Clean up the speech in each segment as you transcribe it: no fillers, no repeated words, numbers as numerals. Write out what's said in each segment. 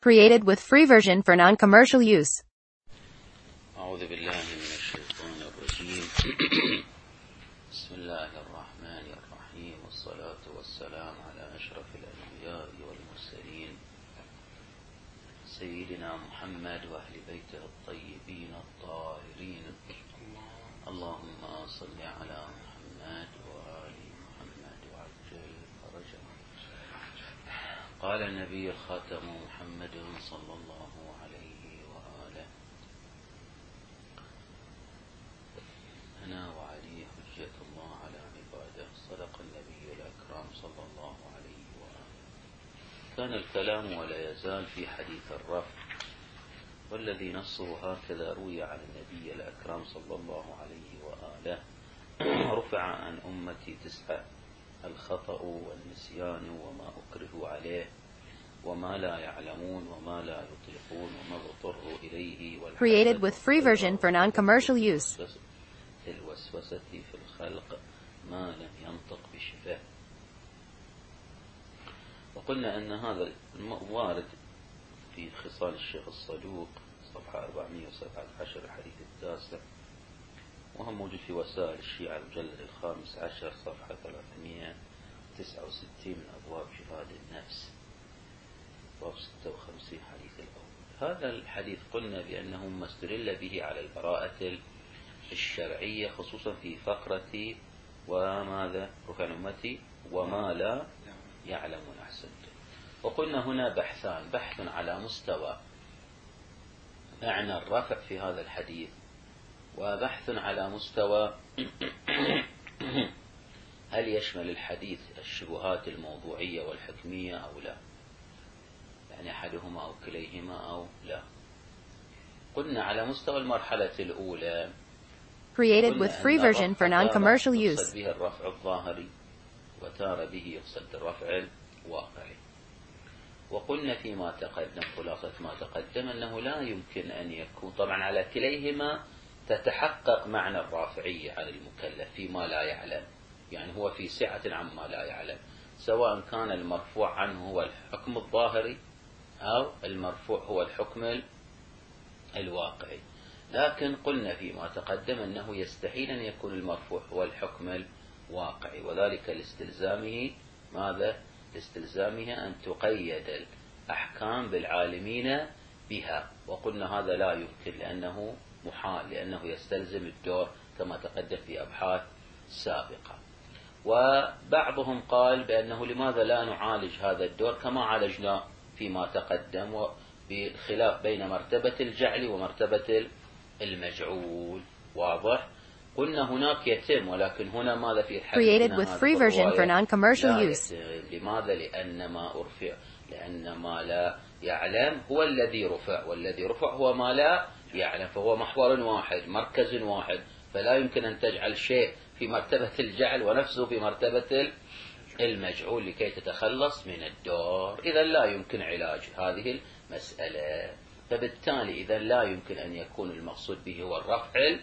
Created with free version for non-commercial use. أعوذ بالله من الشيطان الرجيم. بسم الله الرحمن الرحيم، والصلاة والسلام على أشرف الأنبياء والمرسلين سيدنا محمد وأهل بيته الطيبين الطاهرين. اللهم صل على محمد وآل محمد وعجل فرجهم. قال النبي الخاتم محمد صلى الله عليه وآله: أنا وعلي حجة الله على عباده. صدق النبي الأكرم صلى الله عليه وآله. كان الكلام ولا يزال في حديث الرفع، والذي نصه هكذا روي عن النبي الأكرم صلى الله عليه وآله: رفع عن أمتي 9: الخطأ والنسيان وما أكره عليه وما لا يعلمون وما لا يطيقون وما اضطروا إليه. Created with free version for non-commercial use. الوسوسة في الخلق ما لم ينطق بشفاه. وقلنا أن هذا وارد في خصال الشيخ الصدوق صفحة 417 الحديث التاسع، وهم موجود في وسائل الشيعة المجلد الخامس عشر صفحة 369 من أبواب جهاد النفس، باب 56 حديث الأول. هذا الحديث قلنا بأنه ما استدل به على البراءة الشرعية، خصوصا في فقرة وماذا رفع أمتي وما لا يعلمون. أحسنت. وقلنا هنا بحثان: بحث على مستوى معنى الرفع في هذا الحديث، وبحث على مستوى هل يشمل الحديث الشبهات الموضوعية والحكمية أو لا، يعني أحدهما أو كليهما أو لا. قلنا على مستوى المرحلة الأولى Created with free version for non-commercial use. يقصد به الرفع الظاهري، وتارة به يقصد الرفع الواقعي. وقلنا فيما تقدم، خلاصة ما تقدم، أنه لا يمكن أن يكون طبعا على كليهما تتحقق معنى الرافعية على المكلف فيما لا يعلم، يعني هو في سعة عما لا يعلم، سواء كان المرفوع عنه هو الحكم الظاهري أو المرفوع هو الحكم الواقعي. لكن قلنا فيما تقدم أنه يستحيل أن يكون المرفوع هو الحكم الواقعي، وذلك لاستلزامه ماذا؟ لاستلزامها أن تقيد الأحكام بالعالمين بها. وقلنا هذا لا يمكن لأنه محال، لأنه يستلزم الدور كما تقدم في أبحاث سابقة. وبعضهم قال بأنه لماذا لا نعالج هذا الدور كما عالجنا فيما تقدم، بخلاف بين مرتبة الجعل ومرتبة المجعول. واضح؟ قلنا هناك يتم، ولكن هنا ماذا في الحديث؟ Created with free version for non-commercial use. لماذا؟ لأن ما لا يعلم هو الذي رفع، والذي رفع هو ما لا يعلم، فهو محور واحد، مركز واحد، فلا يمكن أن تجعل شيء في مرتبة الجعل ونفسه في مرتبة المجعول لكي تتخلص من الدور. إذا لا يمكن علاج هذه المسألة، فبالتالي إذا لا يمكن أن يكون المقصود به هو الرفع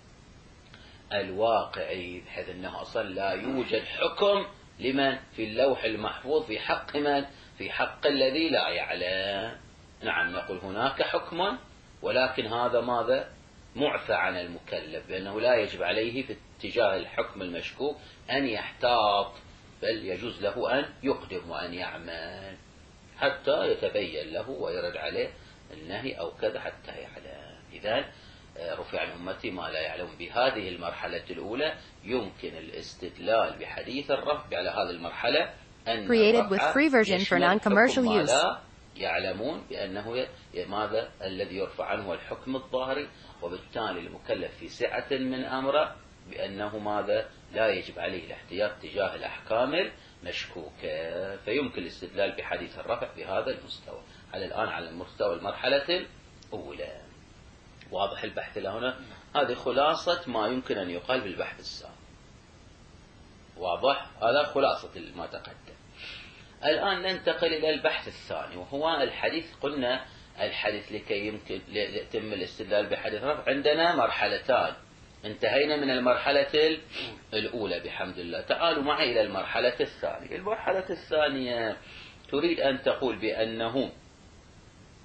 الواقعي، بحيث أنه أصلا لا يوجد حكم لمن في اللوح المحفوظ في حق من؟ في حق الذي لا يعلم. نعم، نقول هناك حكم، ولكن هذا ماذا؟ معفى عن المكلف، بأنه لا يجب عليه في اتجاه الحكم المشكوك أن يحتاط، بل يجوز له أن يقدم وأن يعمل حتى يتبين له ويرد عليه النهي أو كذا حتى يعلم. إذن رفع عن أمتي ما لا يعلم. بهذه المرحلة الأولى يمكن الاستدلال بحديث الرفع على هذه المرحلة أن Created with free version for non-commercial ما use. لا يعلمون، بأنه ماذا الذي يرفع عنه الحكم الظاهري، وبالتالي المكلف في سعة من أمره، بأنه ماذا لا يجب عليه الاحتياط تجاه الأحكام المشكوكة. فيمكن الاستدلال بحديث الرفع بهذا المستوى. على الآن على المستوى المرحلة الأولى. واضح البحث لهنا؟ هذه خلاصة ما يمكن أن يقال بالبحث الثاني. واضح؟ هذا خلاصة ما تقدم. الآن ننتقل إلى البحث الثاني، وهو الحديث. قلنا الحديث لكي يمكن يتم الاستدلال بحديث الرفع عندنا مرحلتان. انتهينا من المرحلة الأولى بحمد الله. تعالوا معي إلى المرحلة الثانية. المرحلة الثانية تريد أن تقول بأنه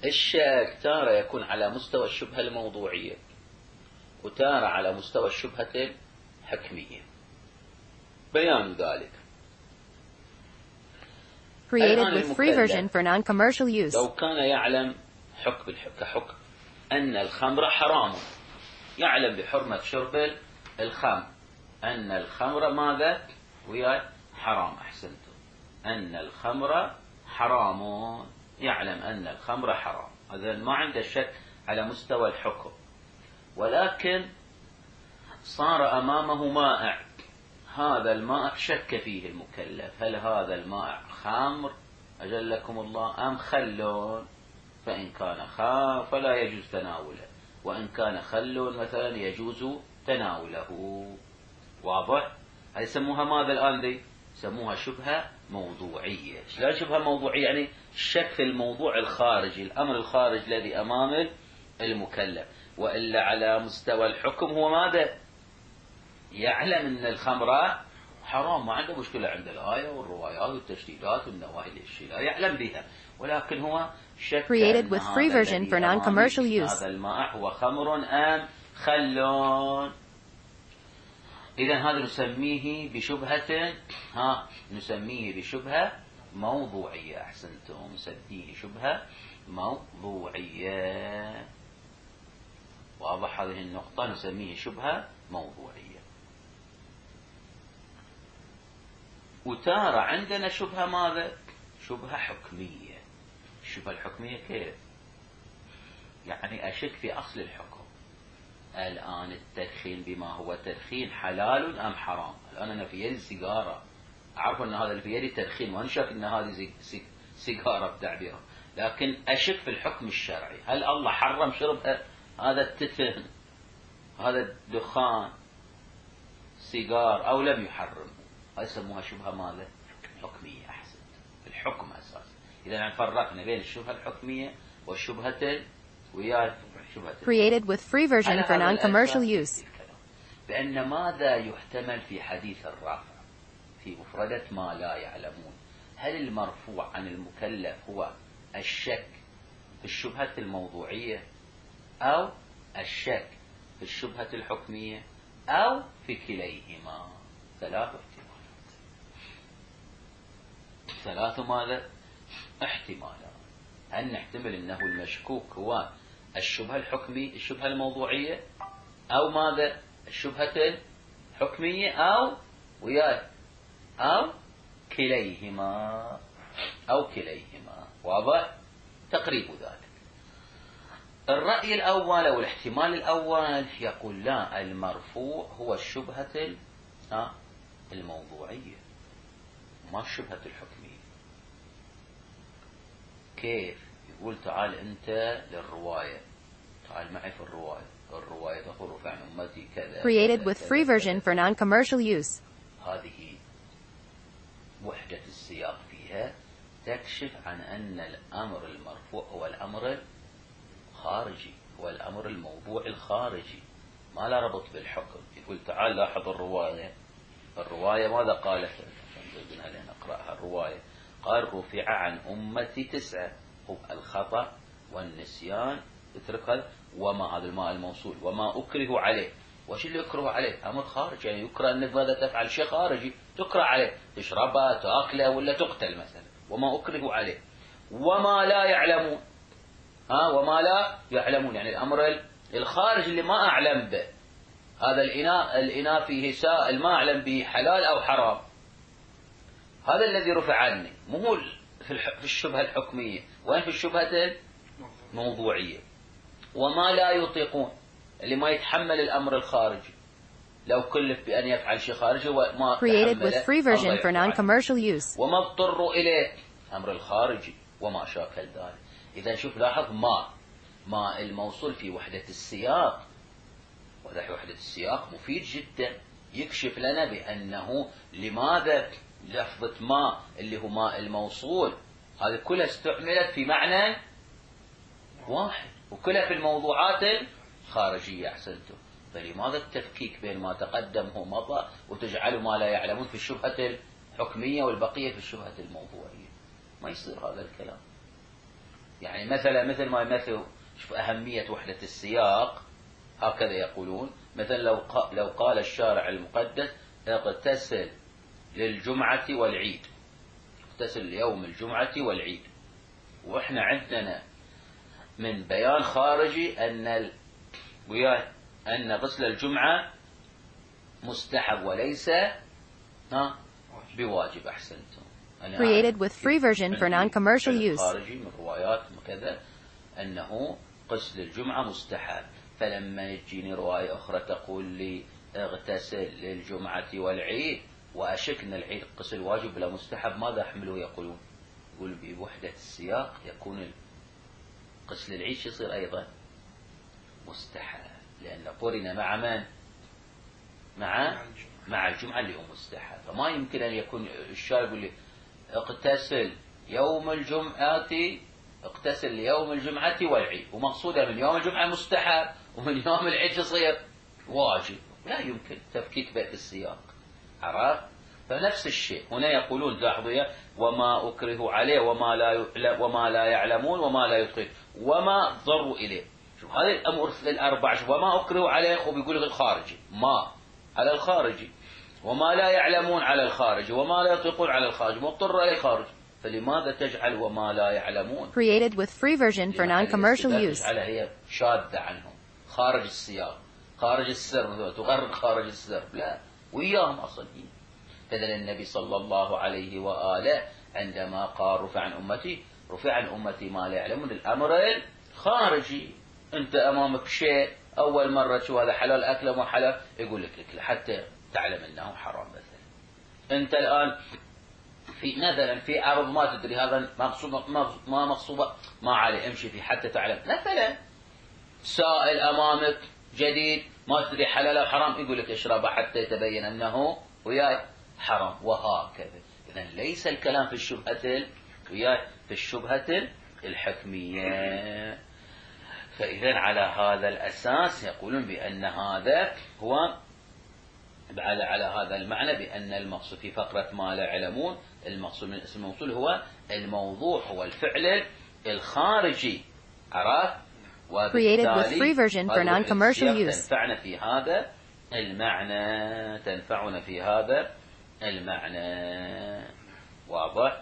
الشك تارة يكون على مستوى الشبهة الموضوعية، وتارة على مستوى الشبهة الحكمية. بيان ذلك Created with free version for non-commercial use. لو كان يعلم كحكم أن الخمر حرام، يعلم بحرمة شرب الخمر، أن الخمر ماذا؟ ويا حرام. أحسنتم، أن الخمر حرام، يعلم أن الخمر حرام، هذا ما عنده شك على مستوى الحكم. ولكن صار أمامه مائع، هذا المائع شك فيه المكلف، هل هذا المائع خمر أجلكم الله أم خل؟ فإن كان خمر فلا يجوز تناوله، وإن كان خل مثلا يجوز تناوله. واضح؟ هذه يسموها ماذا الآن دي؟ يسموها شبهة موضوعية. لا شبهة موضوعية يعني شك في الموضوع الخارجي، الأمر الخارجي الذي أمام المكلف. وإلا على مستوى الحكم هو ماذا؟ يعلم أن الخمر حرام، ما عنده مشكلة عند الآية والروايات والتشديدات والنواهي الأشياء يعلم بها، ولكن هو شك Created with free version for non-commercial use. هذا الماء هو خمر أم خل. إذا هذا نسميه بشبهة نسميه بشبهة موضوعية. أحسنتم، نسميه شبهة موضوعية. واضح هذه النقطة، نسميه شبهة موضوعية. وتارة عندنا شبهة ماذا؟ شبهة حكمية. الشبهة الحكمية كيف؟ يعني أشك في أصل الحكم. الآن التدخين بما هو تدخين حلال أم حرام؟ الآن أنا في يدي سيجارة، أعرف أن هذا اللي في يدي تدخين، وأنا شاك أن هذه سيجارة بتعبيرها، لكن أشك في الحكم الشرعي. هل الله حرم شرب هذا التدخين، هذا الدخان سيجار، أو لم يحرم؟ هذه يسموها شبهة ماذا؟ حكمية. أحسن، الحكم أساس. إذا فرقنا بين الشبهة الحكمية والشبهة ويا شبهة Created with free version for non-commercial use. بأن ماذا يحتمل في حديث الرافع في مفردة ما لا يعلمون؟ هل المرفوع عن المكلف هو الشك في الشبهة الموضوعية، أو الشك في الشبهة الحكمية، أو في كليهما؟ ثلاث احتمالات. ثلاث ماذا؟ احتمالات. هل نحتمل أنه المشكوك هو الشبهة الحكمية، الشبهة الموضوعية، أو ماذا؟ الشبهة الحكمية، أو وياه أو كليهما، أو كليهما. واضح؟ تقريب ذلك. الرأي الأول أو الاحتمال الأول يقول لا، المرفوع هو الشبهة الموضوعية، ما الشبهة الحكمية. كيف؟ يقول تعال أنت للرواية، تعال معي في الرواية تقول رفع أمتي كذا. Created with free version for non-commercial use. هذه وحدة السياق فيها تكشف عن أن الأمر المرفوع هو الأمر الخارجي، هو الأمر الموضوع الخارجي، ما لا ربط بالحكم. يقول تعال لاحظ الرواية ماذا قالت؟ نقرأها. الرواية قال رفع عن أمتي 9، هو الخطأ والنسيان، اترك هذا، وما هذا الماء الموصول، وما أكره عليه. وش اللي يكره عليه؟ أمر خارجي، يعني يكره أنك ماذا تفعل؟ شيء خارجي تكره عليه، تشربه تأكله ولا تقتل مثلا. وما أكره عليه. وما لا يعلمون، وما لا يعلمون يعني الأمر الخارج اللي ما أعلم به. هذا الإناء فيه سائل ما أعلم به حلال أو حرام، هذا الذي رفع عني. مو في الشبهة الحكمية، وين في الشبهة الموضوعية. وما لا يطيقون، اللي ما يتحمل الأمر الخارجي، لو كلف بأن يفعل شيء خارجي وما Created with free version for non-commercial use. وما اضطر إليه، أمر الخارجي وما شاكل ذلك. إذا شوف لاحظ ما الموصول في وحدة السياق، وحدة السياق مفيد جدا، يكشف لنا بأنه لماذا لفظة ما اللي هو ماء الموصول هذه كلها استعملت في معنى واحد، وكلها في الموضوعات الخارجية. أحسنتم. فلماذا التفكيك بين ما تقدم هو مضى وتجعل ما لا يعلمون في الشبهة الحكمية والبقية في الشبهة الموضوعية؟ ما يصير هذا الكلام. يعني مثلا مثل ما يمثل، شوف أهمية وحدة السياق، هكذا يقولون. مثلا لو قال الشارع المقدس اغتسل للجمعة والعيد، اغتسل يوم الجمعة والعيد، وإحنا عندنا من بيان خارجي أن غسل الجمعة مستحب وليس بواجب. أحسنتم. Created with free version for non-commercial use. خارجي من روايات وكذا أنه غسل الجمعة مستحب، فلما يجيني رواية أخرى تقول لي اغتسل للجمعة والعيد، وأشك أن العيد غسل واجب لا مستحب، ماذا أحمله؟ يقول بوحدة السياق يكون غسل العيد يصير أيضا مستحب، لأن قرن مع من؟ مع الجمعة اللي هو مستحب. فما يمكن أن يكون الشارع يقول لي اغتسل يوم الجمعة، اغتسل ليوم الجمعة والعيد، ومقصودة من يوم الجمعة مستحب ومن يوم العيد يصير واجب. لا يمكن تفكيك بين السياق. عرفت؟ فنفس الشيء هنا يقولون، لاحظوا، وما أكره عليه وما لا يعلمون وما لا يتقن وما ضروا إليه. شوف هذه الأمور الأربع، شوف وما أكره عليه وبيقول لك الخارجي، ما على الخارجي، وما لا يعلمون على الخارجي، وما لا يطيقون على الخارجي، مضطر على الخارجي. فلماذا تجعل وما لا يعلمون Created with free version for non-commercial use. تجعلها هي شاذة عنهم، خارج السياق، خارج السر، تغرق خارج السر؟ لا، وياهم أصلين. كذا النبي صلى الله عليه وآله عندما قال رفع عن أمتي ما لا يعلمون، الأمر الخارجي. أنت أمامك شيء أول مرة شو هذا حلال أكله ما حلال، يقول لك حتى تعلم أنه حرام. مثلا أنت الآن مثلا في عرض ما تدري هذا ما مغصوبة، ما عليه، امشي فيه حتى تعلم. مثلا سائل أمامك جديد ما تدري حلال أو حرام، يقول لك اشربه حتى يتبين أنه وياي حرام، وهكذا. إذن ليس الكلام في الشبهة الحكمية. فإذن على هذا الأساس يقولون بأن هذا هو على هذا المعنى، بأن المقصود في فقرة ما لا يعلمون، المقصود من اسم الموصول هو الموضوع، هو الفعل الخارجي. عرفت؟ Created with free version for non-commercial use. تنفعنا في هذا المعنى. واضح؟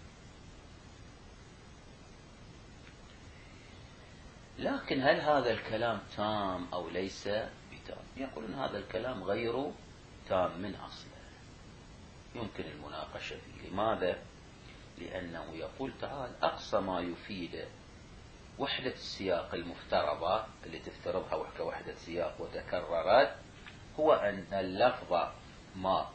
لكن هل هذا الكلام تام أو ليس بتام؟ يقولون هذا الكلام غير تام من أصله، يمكن المناقشة فيه. لماذا؟ لأنه يقول تعالى أقصى ما يفيد وحدة السياق المفترضة اللي تفترضها كوحدة سياق وتكررت، هو أن اللفظ ما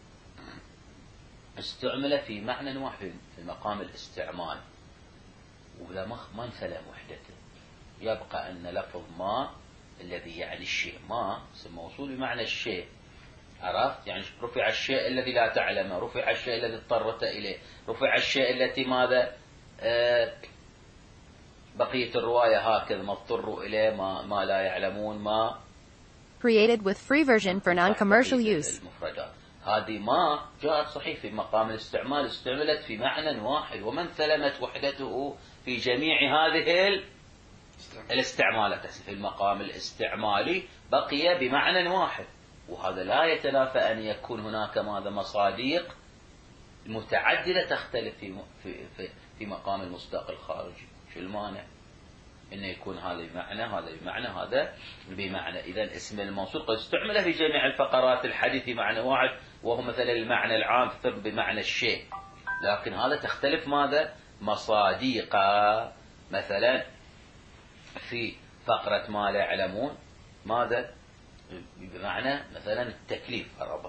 استعمل في معنى واحد في مقام الاستعمال، ولا ما انثلم وحدته. يبقى أن لفظ ما الذي يعني الشيء، ما اسم موصول بمعنى الشيء. عرفت؟ يعني رفع الشيء الذي لا تعلمه، رفع الشيء الذي اضطرت إليه، رفع الشيء التي ماذا بقية الرواية هكذا، ما اضطروا إليه، ما لا يعلمون، ما. Created with free version for non-commercial use. المفردات هذه ما جاءت صحيح في مقام الاستعمال، استعملت في معنى واحد، ومن ثلمت وحدته في جميع هذه الاستعمالات في المقام الاستعمالي بقي بمعنى واحد. وهذا لا يتنافى أن يكون هناك ماذا مصاديق متعددة تختلف في مقام المصداق الخارجي. شو المانع إن يكون هذا بمعنى هذا بمعنى هذا بمعنى؟ إذن اسم الموصول قد استعمل في جميع الفقرات الحديث في معنى واحد، وهو مثلا المعنى العام بمعنى الشيء، لكن هذا تختلف ماذا مصاديق. مثلا في فقرة ما لا يعلمون ماذا بمعنى مثلا التكليف فرضا،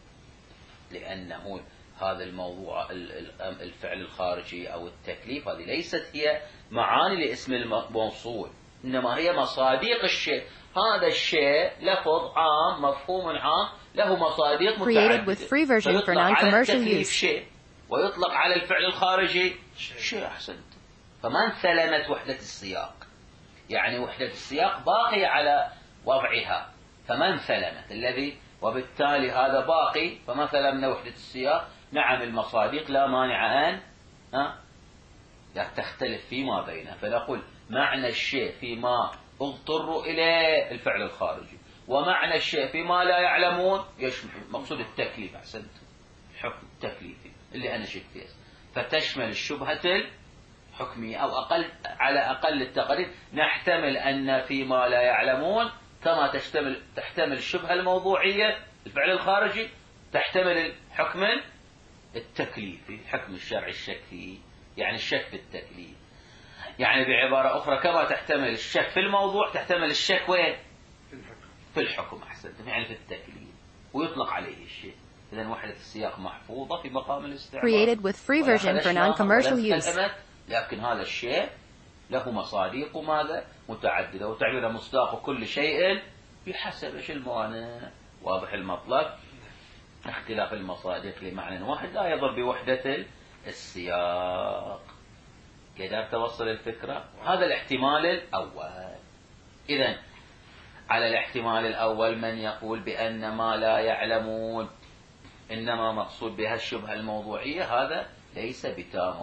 لأنه هذا الموضوع الفعل الخارجي أو التكليف هذه ليست هي معاني لاسم الموصول، إنما هي مصاديق الشيء. هذا الشيء لفظ عام مفهوم عام له مصاديق متعددة، فيطلق على التكليف شيء ويطلق على الفعل الخارجي شيء. أحسنت. فما انثلمت وحدة السياق، يعني وحدة السياق باقية على وضعها، فما انثلمت الذي، وبالتالي هذا باقي، فما ثلمنا وحدة السياق. نعم المصاديق لا مانع أن يعني تختلف فيما بينها. فنقول معنى الشيء فيما اضطروا إليه الفعل الخارجي، ومعنى الشيء فيما لا يعلمون يشمل مقصود التكليف. أحسنت، الحكم التكليفي اللي أنا شك فيه، فتشمل الشبهة الحكمية، أو أقل على أقل التقدير نحتمل أن فيما لا يعلمون كما تحتمل الشبهة الموضوعية الفعل الخارجي، تحتمل الحكم التكليفي الحكم الشرعي الشك فيه، يعني الشك في التكليف. يعني بعبارة أخرى كما تحتمل الشك في الموضوع تحتمل الشك وين؟ في الحكم. أحسنت، يعني في التكليف، ويطلق عليه الشيء. إذن وحدة السياق محفوظة في مقام الاستعمال. Created with free version for non-commercial use. لكن هذا الشيء له مصادق ماذا؟ متعددة، وتعبير مصداق كل شيء بحسب ايش المعنى. واضح المطلب؟ اختلاف المصادق لمعنى واحد لا يضر بوحدة السياق. كذا توصل الفكرة. هذا الاحتمال الأول. إذن على الاحتمال الأول من يقول بأن ما لا يعلمون إنما مقصود بها الشبهة الموضوعية، هذا ليس بتام،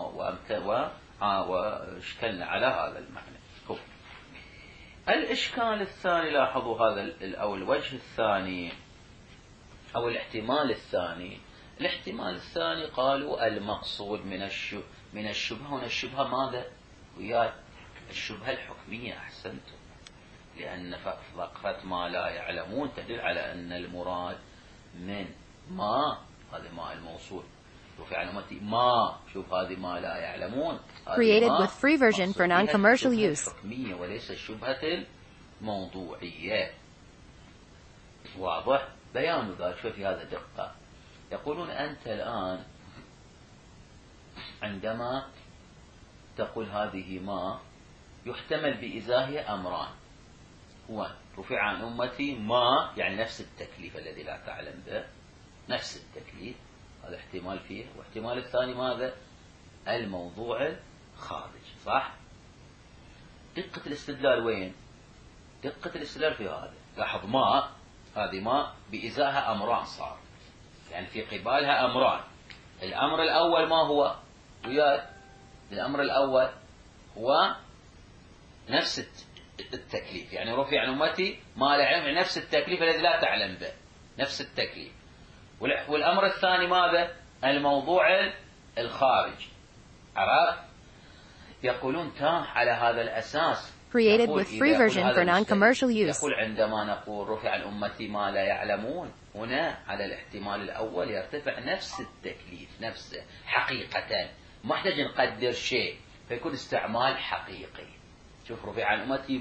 واشكلنا على هذا المعنى. الإشكال الثاني، لاحظوا هذا أو الوجه الثاني أو الاحتمال الثاني. الاحتمال الثاني قالوا المقصود من الشبهة هنا الشبهة ماذا؟ ويا الشبهة الحكمية. أحسنتم، لأن فقرة ما لا يعلمون تدل على أن المراد من ما، هذا ما الموصول رفع عن أمتي ما، شوف هذه ما لا يعلمون Created with free version for non-commercial use. الحكمية وليس الشبهة الموضوعية. واضح بيان ذلك. شوف في هذا دقة. يقولون أنت الآن عندما تقول هذه ما يحتمل بإزاهها أمران. هو رفع عن أمتي ما، يعني نفس التكليف الذي لا تعلم به، نفس التكليف، هذا احتمال فيه. واحتمال الثاني ماذا؟ الموضوع الخارج. صح؟ دقة الاستدلال وين؟ دقة الاستدلال في هذا. لاحظ ما، هذه ما بإزاها أمران صار، يعني في قبالها أمران. الأمر الأول ما هو؟ ويا الأمر الأول هو نفس التكليف، يعني رفع عن أمتي ما لا علم، نفس التكليف الذي لا تعلم به، نفس التكليف. والأمر الثاني ماذا؟ الموضوع الخارج. عرفت؟ يقولون تاح على هذا الأساس. Created with free version for non-commercial use. يقول عندما نقول رفع عن أمتي ما لا يعلمون، هنا على الاحتمال الأول يرتفع نفس التكليف نفسه حقيقة، ما احتاج نقدر شيء، فيكون استعمال حقيقي. شوف رفع عن أمتي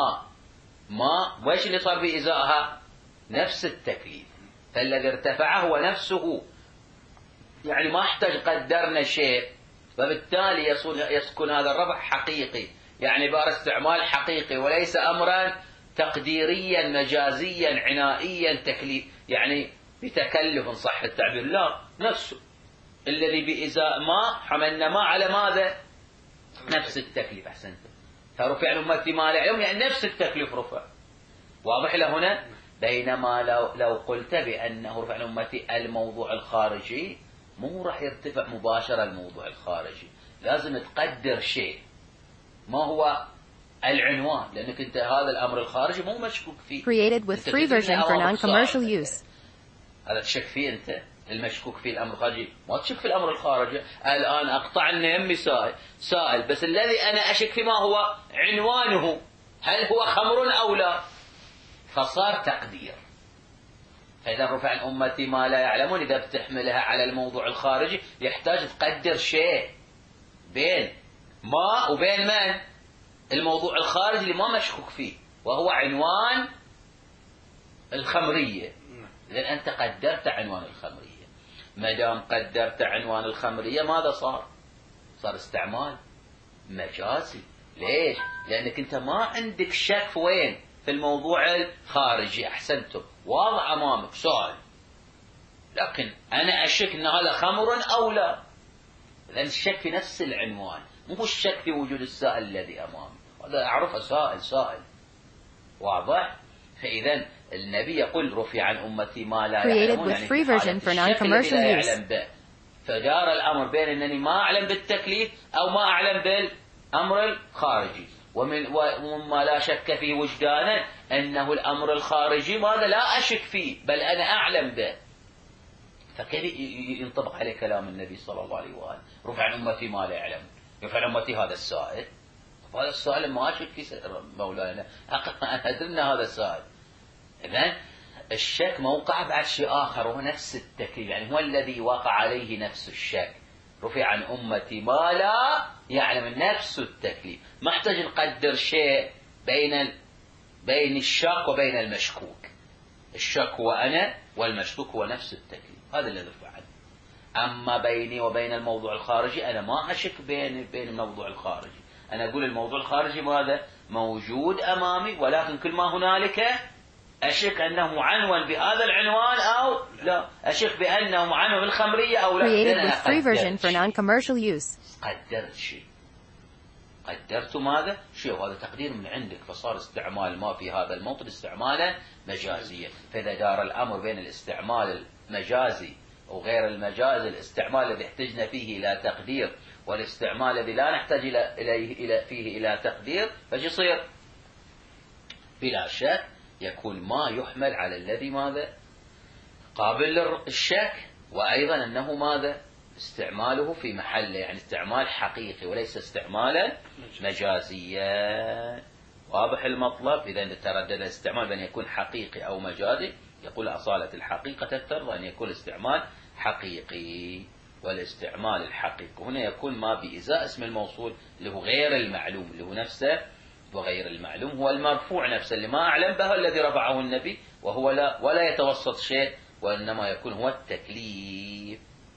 ما وإيش اللي صار بإزائها؟ نفس التكليف، فالذي ارتفع هو نفسه، يعني ما احتاج قدرنا شيء، فبالتالي يسكن هذا الرفع حقيقي، يعني بار استعمال حقيقي وليس أمرا تقديريا مجازيا عنائيا تكليف، يعني بتكلف صح التعبير، لا، نفسه الذي بإزاء ما حملنا ما على ماذا؟ نفس التكليف. أحسنت. فرفع عن أمتي ما لا يعلمون، يعني نفس التكليف رفع. واضح له هنا؟ بينما لو قلت بأنه رفع عن أمتي الموضوع الخارجي، مو راح يرتفع مباشرة الموضوع الخارجي، لازم تقدر شيء. ما هو العنوان؟ لأنك أنت هذا الأمر الخارجي مو مشكوك فيه. Created with free version for non-commercial use. هذا تشك فيه أنت، المشكوك فيه الأمر الخارجي، ما تشك في الأمر الخارجي. الآن أقطع يمي سائل، بس الذي أنا أشك فيه ما هو عنوانه، هل هو خمر أو لا؟ فصار تقدير. فإذا رفع عن أمتي ما لا يعلمون، إذا بتحملها على الموضوع الخارجي يحتاج تقدر شيء بين ما وبين من؟ الموضوع الخارجي اللي ما مشكوك فيه، وهو عنوان الخمرية. إذن أنت قدرت عنوان الخمرية. ما دام قدرت عنوان الخمرية، ماذا صار؟ صار استعمال مجازي. ليش؟ لأنك أنت ما عندك شك في وين؟ في الموضوع الخارجي. أحسنتم، واضح أمامك سؤال، لكن أنا أشك أن هذا خمر أو لا، لأن الشك في نفس العنوان، مو الشك في وجود السائل الذي أمامي، هذا أعرفه سائل. واضح؟ فإذا النبي يقول رفع عن أمتي ما لا يعلمون، يعني free version for non-commercial use. فدار الأمر بين أنني ما أعلم بالتكليف أو ما أعلم بالأمر الخارجي. ومما لا شك فيه وجدانا أنه الأمر الخارجي ماذا لا أشك فيه بل أنا أعلم به. فكيف ينطبق عليه كلام النبي صلى الله عليه وآله رفع عن أمتي ما لا يعلم؟ رفع عن أمتي هذا السائل، هذا السائل ما أشك فيه مولانا، أنا أدري أن هذا السائل. إذن الشك موقع بعد شيء آخر وهو نفس التكليف، يعني هو الذي وقع عليه نفس الشك. رفع عن أمتي ما لا يعلم، نفس التكليف. ما احتاج نقدر شيء بين الشك وبين المشكوك. الشك هو أنا والمشكوك هو نفس التكليف، هذا الذي رفع عنه. أما بيني وبين الموضوع الخارجي أنا ما أشك بين الموضوع الخارجي، أنا أقول الموضوع الخارجي ماذا موجود أمامي، ولكن كل ما هنالك أشك أنه معنون بهذا العنوان أو لا، أشك بأنه معنون بالخمرية أو لا. Created with free version for non-commercial use. قدرت شيء، قدرت ماذا؟ شيء، وهذا تقدير من عندك، فصار استعمال ما في هذا الموطن استعمالا مجازيا. فإذا دار الأمر بين الاستعمال المجازي وغير المجازي، الاستعمال الذي احتجنا فيه إلى تقدير والاستعمال الذي لا نحتاج فيه إلى تقدير، فش يصير؟ بلا شك يكون ما يحمل على الذي ماذا؟ قابل للشك، وأيضا أنه ماذا؟ استعماله في محله، يعني استعمال حقيقي وليس استعمالا مجازيا. واضح المطلب؟ إذا تردد الاستعمال بأن يكون حقيقي أو مجازي، يقول أصالة الحقيقة تقتضي أن يكون استعمال حقيقي، والاستعمال الحقيقي هنا يكون ما بإزاء اسم الموصول اللي هو غير المعلوم، اللي هو نفسه، وغير المعلوم هو المرفوع نفسه اللي ما أعلم به الذي رفعه النبي، وهو ولا يتوسط شيء، وإنما يكون هو التكليف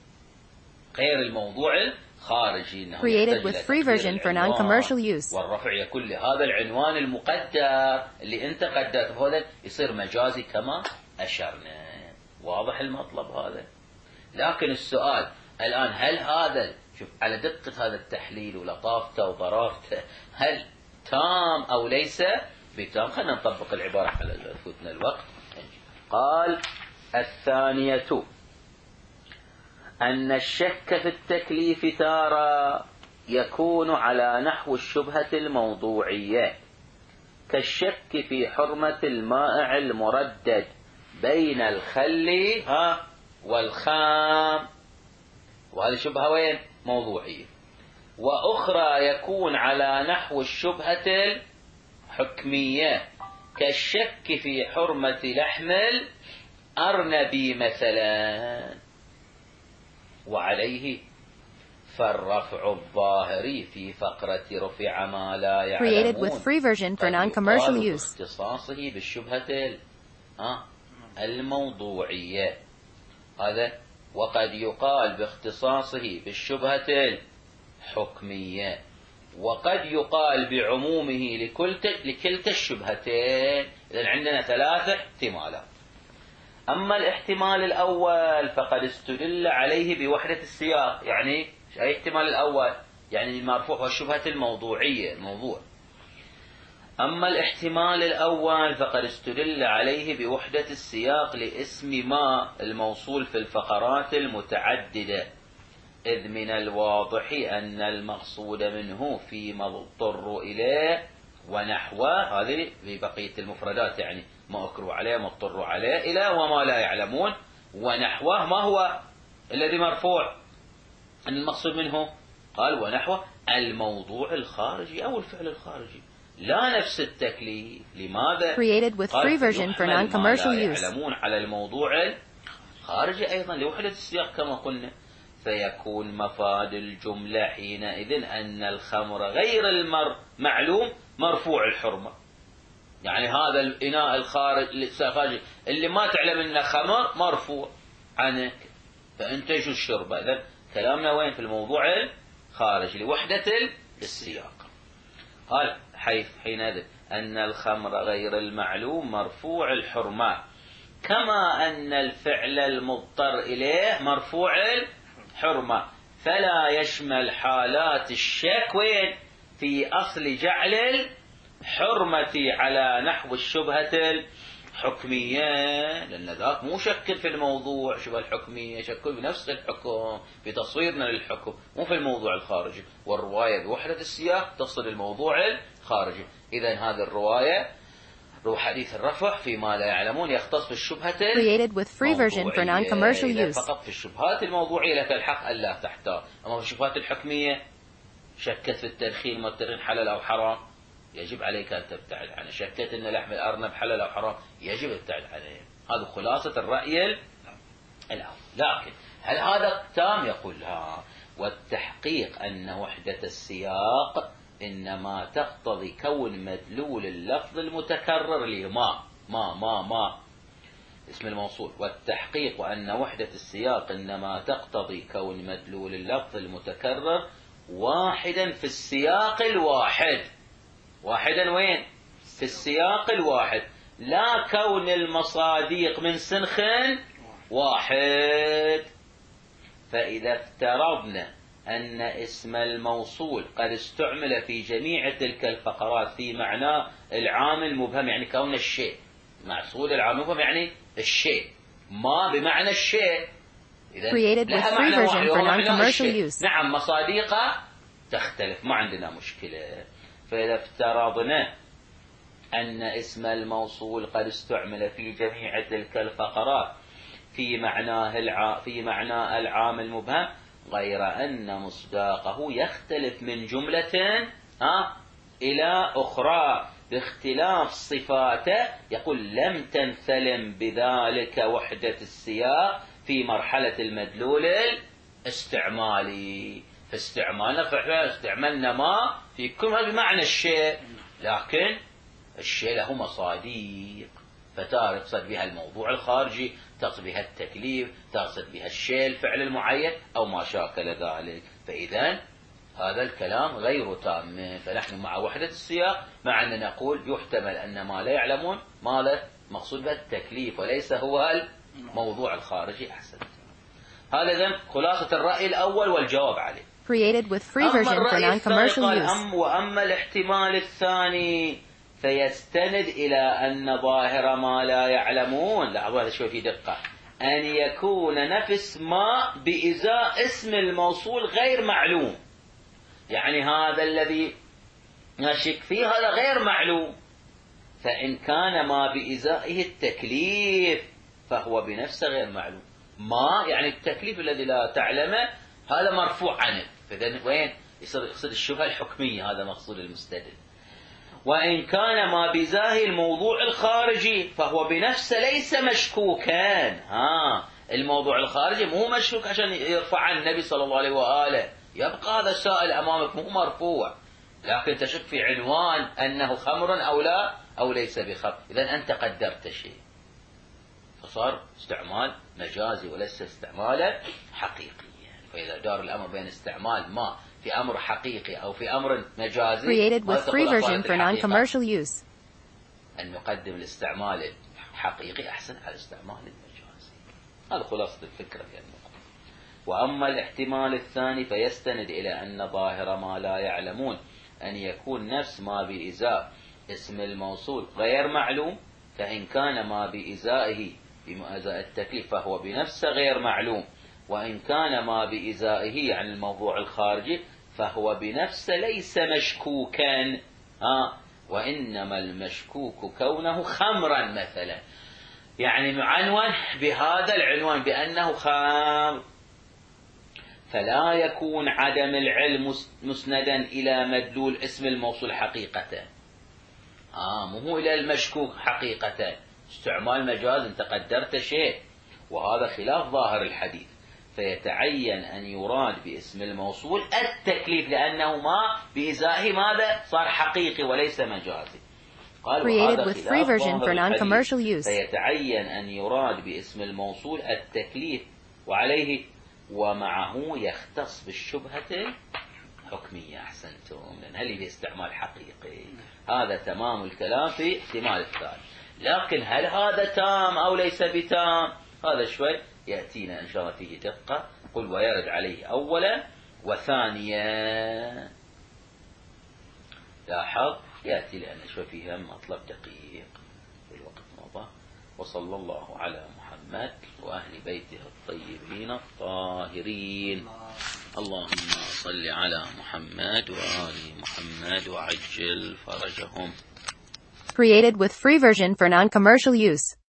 غير الموضوع الخارجي. Created with free version for non-commercial use. والرفع يكون لهذا العنوان المقدر اللي أنت قدرته، هذا يصير مجازي كما أشرنا. واضح المطلب هذا؟ لكن السؤال الآن، هل هذا، شوف على دقة هذا التحليل ولطافته وظرافته، هل تام أو ليس بتام؟ خلينا نطبق العبارة على فوتنا الوقت. قال الثانية أن الشك في التكليف تارة يكون على نحو الشبهة الموضوعية، كالشك في حرمة المائع المردد بين الخل والخام، وهذه شبهة وين؟ موضوعية. وأخرى يكون على نحو الشبهة الحكمية، كالشك في حرمة لحم الأرنب مثلا. وعليه فالرفع الظاهري في فقرة رفع ما لا يعلمون Created with free version for non-commercial use. اختصاصه بالشبهة الموضوعية هذا، وقد يقال باختصاصه بالشبهة الحكمية، وقد يقال بعمومه لكلتا الشبهتين. إذن عندنا ثلاثة احتمالات. أما الاحتمال الأول فقد استدل عليه بوحدة السياق. يعني أي احتمال الأول؟ يعني المرفوع والشبهة الموضوعية، الموضوع. أما الاحتمال الأول فقد استدل عليه بوحدة السياق لاسم ما الموصول في الفقرات المتعددة، إذ من الواضح أن المقصود منه فيما اضطر إليه ونحوه، هذه ببقية المفردات، يعني ما أكروا عليه ما اضطروا عليه إلى وما لا يعلمون ونحوه. ما هو الذي مرفوع؟ أن المقصود منه قال ونحوه الموضوع الخارجي أو الفعل الخارجي، لا نفس التكليف. لماذا؟ Created with free version for non-commercial use. يعلمون على الموضوع الخارجي أيضا لوحدة السياق كما قلنا. فيكون مفاد الجملة حينئذ أن الخمر غير المعلوم مرفوع الحرمة. يعني هذا الإناء الخارج اللي ما تعلم أنه خمر مرفوع عنك، فأنت شو الشرب؟ إذن كلامنا وين؟ في الموضوع الخارجي لوحدة السياق. قال حينئذ أن الخمر غير المعلوم مرفوع الحرمة، كما أن الفعل المضطر إليه مرفوع الحرمة، فلا يشمل حالات الشك وين؟ في أصل جعل الحرمة على نحو الشبهة حكمية، لأن ذاك مو شك في الموضوع. شبه الحكمية شك بنفس الحكم، في تصويرنا للحكم، مو في الموضوع الخارجي. والرواية بوحدة السياق تصل الموضوع الخارجي. إذا هذه الرواية حديث الرفع فيما لا يعلمون يختص بالشبهة Created with free version for non-commercial إذا use. فقط في الشبهات الموضوعية لك الحق ألا تحتار. أما في الشبهات الحكمية شكت في التدخين ما التدخين حلال أو حرام، يجب عليك أن تبتعد عنه. شكت أن لحم الأرنب حلال أو حرام، يجب الابتعاد عنه. هذا خلاصة الرأي الأول. لكن هل هذا تام؟ يقول ها. والتحقيق أن وحدة السياق إنما تقتضي كون مدلول اللفظ المتكرر اللي ما اسم الموصول. والتحقيق أن وحدة السياق إنما تقتضي كون مدلول اللفظ المتكرر واحدا في السياق الواحد. واحدا وين؟ في السياق الواحد، لا كون المصاديق من سنخ واحد. فإذا افترضنا أن اسم الموصول قد استعمل في جميع تلك الفقرات في معنى العام المبهم، يعني كون الشيء، محصول العام المبهم يعني الشيء، ما بمعنى الشيء، إذا لها معنى واحد وهو معنى الشيء. نعم مصاديقه تختلف، ما عندنا مشكلة. فإذا افترضنا أن اسم الموصول قد استعمل في جميع تلك الفقرات في معنى العام المبهم، غير أن مصداقه يختلف من جملة إلى أخرى باختلاف صفاته، يقول لم تنثلم بذلك وحدة السياق في مرحلة المدلول الاستعمالي. استعملنا ما في كل هذا بمعنى الشيء، لكن الشيء له مصاديق، فتارة تقصد بها الموضوع الخارجي، تقصد بها التكليف، تقصد بها الشيء الفعل المعين أو ما شاكل ذلك. فإذا هذا الكلام غير تام. فنحن مع وحدة السياق، مع أن نقول يحتمل أن ما لا يعلمون ما مقصود به التكليف وليس هو الموضوع الخارجي. أحسن. هذا إذن خلاصة الرأي الأول والجواب عليه. Created with free version for non-commercial use. وأما الاحتمال الثاني فيستند إلى أن ظاهر ما لا يعلمون، لاحظوا هذا شوي في دقة، أن يكون نفس ما بإزاء اسم الموصول غير معلوم. يعني هذا الذي نشك فيه هذا غير معلوم، فإن كان ما بإزائه التكليف فهو بنفسه غير معلوم. ما يعني التكليف الذي لا تعلمه هذا مرفوع عنه، فإذا وين يقصد الشبهة الحكمية، هذا مقصود المستدل. وإن كان ما بزاه الموضوع الخارجي فهو بنفسه ليس مشكوكا. الموضوع الخارجي مو مشكوك عشان يرفع عن النبي صلى الله عليه وآله، يبقى هذا السائل أمامك مو مرفوع، لكن تشك في عنوان أنه خمر أو لا أو ليس بخمر. إذن أنت قدرت شيء، فصار استعمال مجازي وليس استعمالا حقيقيا. فإذا دار الأمر بين استعمال ما في أمر حقيقي أو في أمر مجازي، Created with free version for non-commercial use. أن نقدم الاستعمال الحقيقي أحسن على الاستعمال المجازي. هذا خلاصة الفكرة في النقطة. وأما الاحتمال الثاني فيستند إلى أن ظاهر ما لا يعلمون أن يكون نفس ما بإزاء اسم الموصول غير معلوم، فإن كان ما بإزائه بمؤازاء التكليف فهو بنفسه غير معلوم، وإن كان ما بإزائه عن الموضوع الخارجي فهو بنفسه ليس مشكوكا، وإنما المشكوك كونه خمرا مثلا، يعني معنون بهذا العنوان بأنه خمر، فلا يكون عدم العلم مسندا إلى مدلول اسم الموصول حقيقة، مو إلى المشكوك حقيقة. استعمال مجاز انت قدرت شيء، وهذا خلاف ظاهر الحديث، فيتعين أن يراد باسم الموصول التكليف، لأنه ما بإزائه ماذا صار حقيقي وليس مجازي. قال Created with free version for non-commercial use. فيتعين أن يراد باسم الموصول التكليف، وعليه ومعه يختص بالشبهة حكمية. أحسنتم، لأن هل هي استعمال حقيقي. هذا تمام الكلام في احتمال الثاني. لكن هل هذا تام أو ليس بتام؟ هذا شوي يأتينا إن شاء الله فيه دقة. قل ويرد عليه أولا وثانيا. لاحظ يأتي لأن شوي فيها مطلب دقيق في الوقت مضى. وصلى الله على محمد وأهل بيته الطيبين الطاهرين. اللهم صل على محمد وآل محمد وعجل فرجهم. Created with free version for non-commercial use.